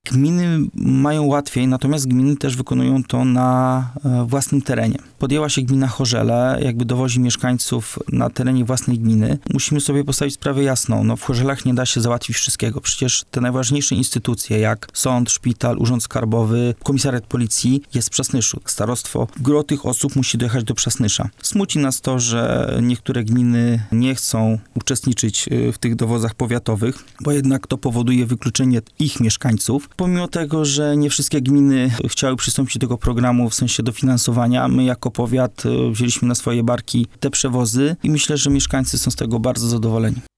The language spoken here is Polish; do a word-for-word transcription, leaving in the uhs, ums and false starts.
Gminy mają łatwiej, natomiast gminy też wykonują to na własnym terenie. Podjęła się gmina Chorzele, jakby dowozi mieszkańców na terenie własnej gminy. Musimy sobie postawić sprawę jasną. No, w Chorzelach nie da się załatwić wszystkiego. Przecież te najważniejsze instytucje, jak sąd, szpital, urząd skarbowy, komisariat policji, jest w Przasnyszu. Starostwo, gro tych osób musi dojechać do Przasnysza. Smuci nas to, że niektóre gminy nie chcą uczestniczyć w tych dowozach powiatowych, bo jednak to powoduje wykluczenie ich mieszkańców. Pomimo tego, że nie wszystkie gminy chciały przystąpić do tego programu w sensie dofinansowania, my jako powiat wzięliśmy na swoje barki te przewozy i myślę, że mieszkańcy są z tego bardzo zadowoleni.